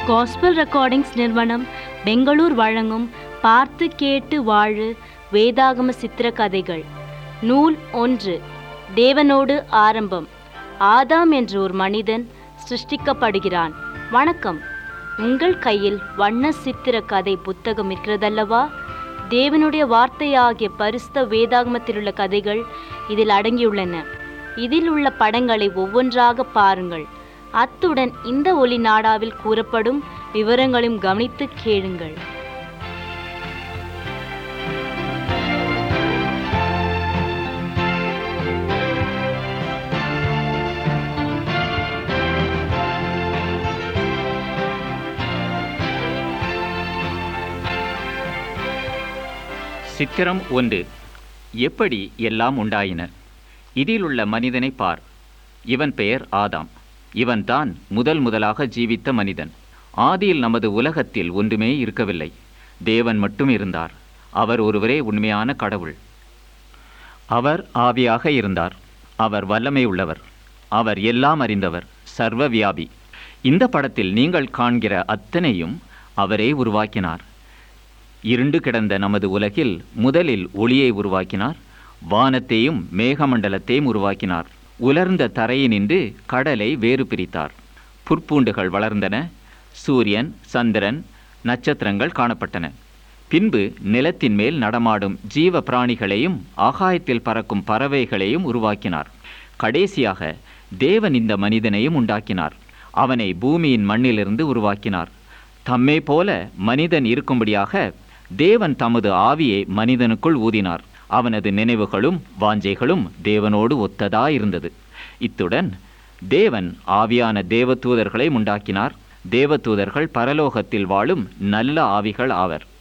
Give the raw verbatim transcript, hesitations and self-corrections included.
Gospel recordings நிறுவனம் பெங்களூர் வழங்கும் பார்த்து கேட்டு வாழு வேதாகம சித்திர கதைகள். நூல் ஒன்று. தேவனோடு ஆரம்பம். ஆதாம் என்ற ஒரு மனிதன் சிருஷ்டிக்கப்படுகிறான். வணக்கம். உங்கள் கையில் வண்ண சித்திர கதை புத்தகம் இருக்கிறதல்லவா? தேவனுடைய வார்த்தையாகிய பரிசுத்த வேதாகமத்திலுள்ள கதைகள் இதில் அடங்கியுள்ளன. இதில் உள்ள படங்களை ஒவ்வொன்றாக பாருங்கள். அத்துடன் இந்த ஒலி நாடாவில் கூறப்படும் விவரங்களையும் கவனித்து கேளுங்கள். சித்திரம் ஒன்று. எப்படி எல்லாம் உண்டாயின. இதில் உள்ள மனிதனை பார். இவன் பெயர் ஆதாம். இவன்தான் முதல் முதலாக ஜீவித்த மனிதன். ஆதியில் நமது உலகத்தில் ஒன்றுமே இருக்கவில்லை. தேவன் மட்டும் இருந்தார். அவர் ஒருவரே உண்மையான கடவுள். அவர் ஆவியாக இருந்தார். அவர் வல்லமை உள்ளவர். அவர் எல்லாம் அறிந்தவர், சர்வ வியாபி. இந்த படத்தில் நீங்கள் காண்கிற அத்தனையும் அவரே உருவாக்கினார். இருண்டு கிடந்த நமது உலகில் முதலில் ஒளியை உருவாக்கினார். வானத்தையும் மேகமண்டலத்தையும் உருவாக்கினார். உலர்ந்த தரையினின்று கடலை வேறு பிரித்தார். புற்பூண்டுகள் வளர்ந்தன. சூரியன், சந்திரன், நட்சத்திரங்கள் காணப்பட்டன. பின்பு நிலத்தின் மேல் நடமாடும் ஜீவ பிராணிகளையும் ஆகாயத்தில் பறக்கும் பறவைகளையும் உருவாக்கினார். கடைசியாக தேவன் இந்த மனிதனையும் உண்டாக்கினார். அவனை பூமியின் மண்ணிலிருந்து உருவாக்கினார். தம்மை போல மனிதன் இருக்கும்படியாக தேவன் தமது ஆவியை மனிதனுக்குள் ஊதினார். அவனது நினைவுகளும் வாஞ்சைகளும் தேவனோடு ஒத்ததாயிருந்தது. இத்துடன் தேவன் ஆவியான தேவதூதர்களை உண்டாக்கினார். தேவதூதர்கள் பரலோகத்தில் வாழும் நல்ல ஆவிகள் ஆவர்.